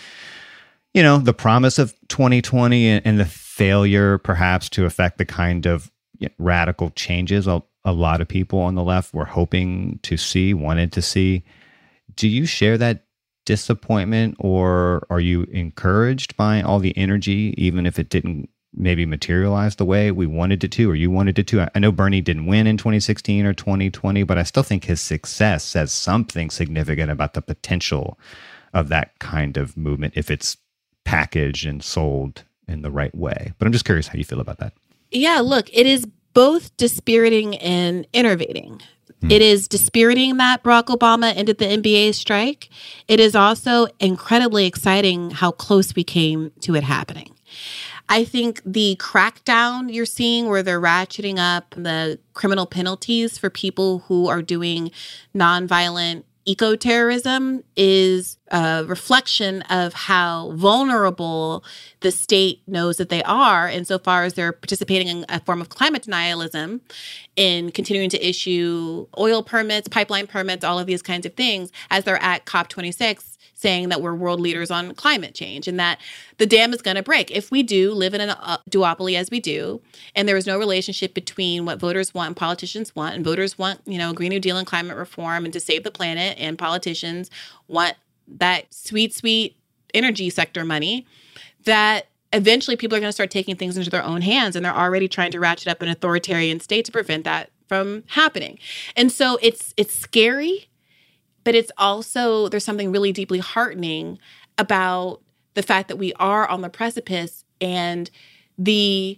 the promise of 2020 and the failure perhaps to affect the kind of radical changes a lot of people on the left were hoping to see, wanted to see. Do you share that disappointment, or are you encouraged by all the energy, even if it didn't maybe materialize the way we wanted it to, or you wanted it to? I know Bernie didn't win in 2016 or 2020, but I still think his success says something significant about the potential of that kind of movement if it's packaged and sold in the right way. But I'm just curious how you feel about that. Yeah, look, it is both dispiriting and innovating. It is dispiriting that Barack Obama ended the NBA strike. It is also incredibly exciting how close we came to it happening. I think the crackdown you're seeing where they're ratcheting up the criminal penalties for people who are doing nonviolent eco-terrorism is a reflection of how vulnerable the state knows that they are insofar as they're participating in a form of climate denialism, in continuing to issue oil permits, pipeline permits, all of these kinds of things as they're at COP26 saying that we're world leaders on climate change and that the dam is going to break. If we do live in a duopoly as we do, and there is no relationship between what voters want and politicians want, and voters want, Green New Deal and climate reform and to save the planet, and politicians want that sweet, sweet energy sector money, that eventually people are going to start taking things into their own hands, and they're already trying to ratchet up an authoritarian state to prevent that from happening. And so it's scary. But it's also, there's something really deeply heartening about the fact that we are on the precipice, and the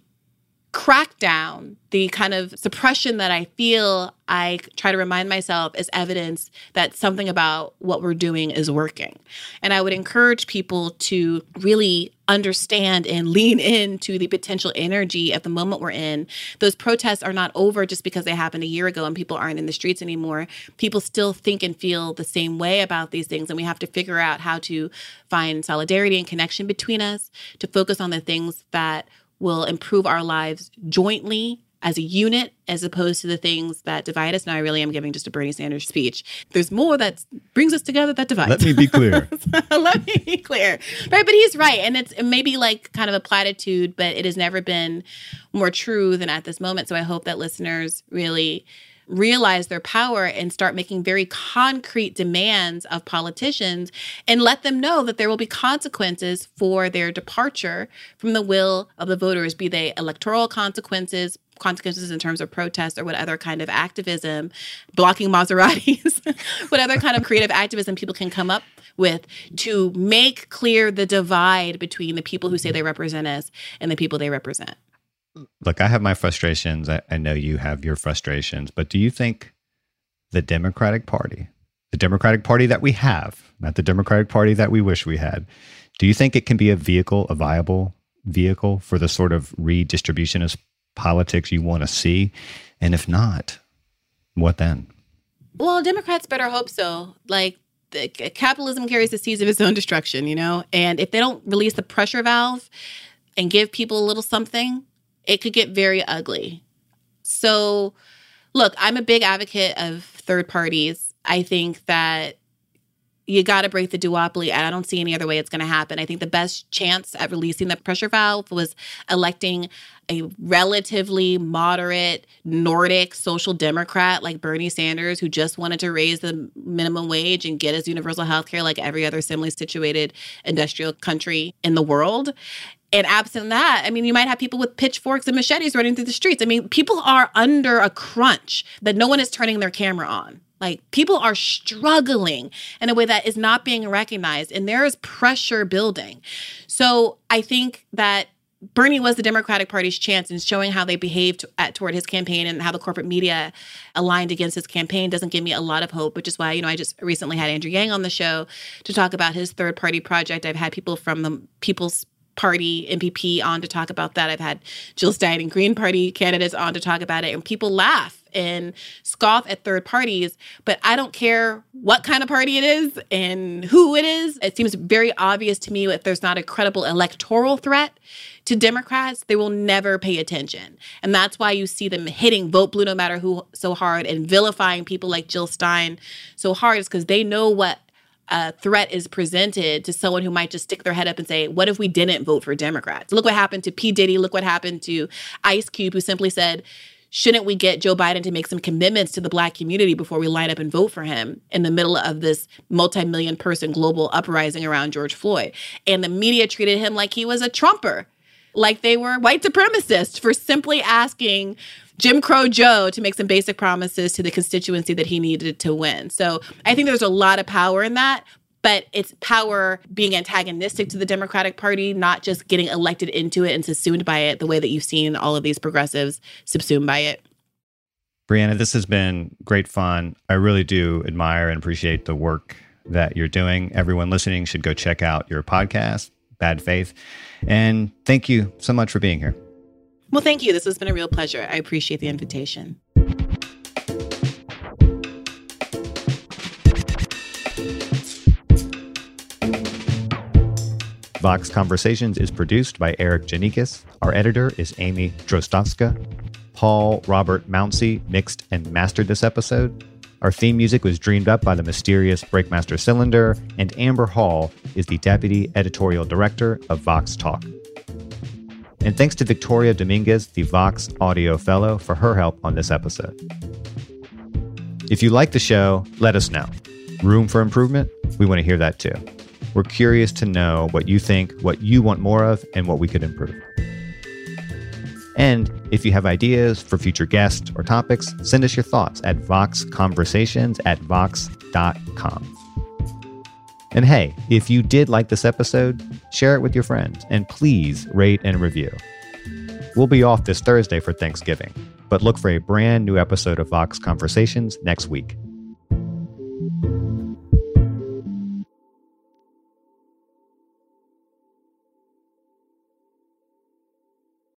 crackdown, the kind of suppression that I feel, I try to remind myself is evidence that something about what we're doing is working. And I would encourage people to really understand and lean into the potential energy of the moment we're in. Those protests are not over just because they happened a year ago and people aren't in the streets anymore. People still think and feel the same way about these things, and we have to figure out how to find solidarity and connection between us, to focus on the things that will improve our lives jointly as a unit, as opposed to the things that divide us. Now, I really am giving just a Bernie Sanders speech. There's more that brings us together that divides. Let me be clear. Let me be clear. Right, but he's right. And it may be like kind of a platitude, but it has never been more true than at this moment. So I hope that listeners really realize their power and start making very concrete demands of politicians, and let them know that there will be consequences for their departure from the will of the voters, be they electoral consequences in terms of protest or what other kind of activism, blocking Maseratis, what other kind of creative activism people can come up with to make clear the divide between the people who say they represent us and the people they represent. Look, I have my frustrations. I know you have your frustrations, but do you think the Democratic Party that we have, not the Democratic Party that we wish we had, do you think it can be a viable vehicle for the sort of redistributionist politics you want to see? And if not, what then? Well, Democrats better hope so. Like, capitalism carries the seeds of its own destruction, And if they don't release the pressure valve and give people a little something, it could get very ugly. So, look, I'm a big advocate of third parties. I think that you got to break the duopoly, and I don't see any other way it's going to happen. I think the best chance at releasing the pressure valve was electing a relatively moderate Nordic social democrat like Bernie Sanders, who just wanted to raise the minimum wage and get us universal health care like every other similarly situated industrial country in the world. And absent that, you might have people with pitchforks and machetes running through the streets. People are under a crunch that no one is turning their camera on. Like, people are struggling in a way that is not being recognized, and there is pressure building. So I think that Bernie was the Democratic Party's chance, and showing how they behaved toward his campaign and how the corporate media aligned against his campaign doesn't give me a lot of hope, which is why, I just recently had Andrew Yang on the show to talk about his third party project. I've had people from the People's Party MPP on to talk about that. I've had Jill Stein and Green Party candidates on to talk about it, and people laugh and scoff at third parties, but I don't care what kind of party it is and who it is. It seems very obvious to me if there's not a credible electoral threat to Democrats, they will never pay attention. And that's why you see them hitting Vote Blue no matter who so hard and vilifying people like Jill Stein so hard, is because they know what threat is presented to someone who might just stick their head up and say, what if we didn't vote for Democrats? Look what happened to P. Diddy. Look what happened to Ice Cube, who simply said, shouldn't we get Joe Biden to make some commitments to the Black community before we line up and vote for him in the middle of this multi-million person global uprising around George Floyd? And the media treated him like he was a Trumper, like they were white supremacists for simply asking Jim Crow Joe to make some basic promises to the constituency that he needed to win. So I think there's a lot of power in that, but it's power being antagonistic to the Democratic Party, not just getting elected into it and subsumed by it the way that you've seen all of these progressives subsumed by it. Brianna, this has been great fun. I really do admire and appreciate the work that you're doing. Everyone listening should go check out your podcast, Bad Faith. And thank you so much for being here. Well, thank you. This has been a real pleasure. I appreciate the invitation. Vox Conversations is produced by Eric Janikis. Our editor is Amy Drozdowska. Paul Robert Mounsey mixed and mastered this episode. Our theme music was dreamed up by the mysterious Breakmaster Cylinder, and Amber Hall is the deputy editorial director of Vox Talk. And thanks to Victoria Dominguez, the Vox Audio Fellow, for her help on this episode. If you like the show, let us know. Room for improvement? We want to hear that too. We're curious to know what you think, what you want more of, and what we could improve. And if you have ideas for future guests or topics, send us your thoughts at voxconversations@vox.com. And hey, if you did like this episode, share it with your friends, and please rate and review. We'll be off this Thursday for Thanksgiving, but look for a brand new episode of Vox Conversations next week.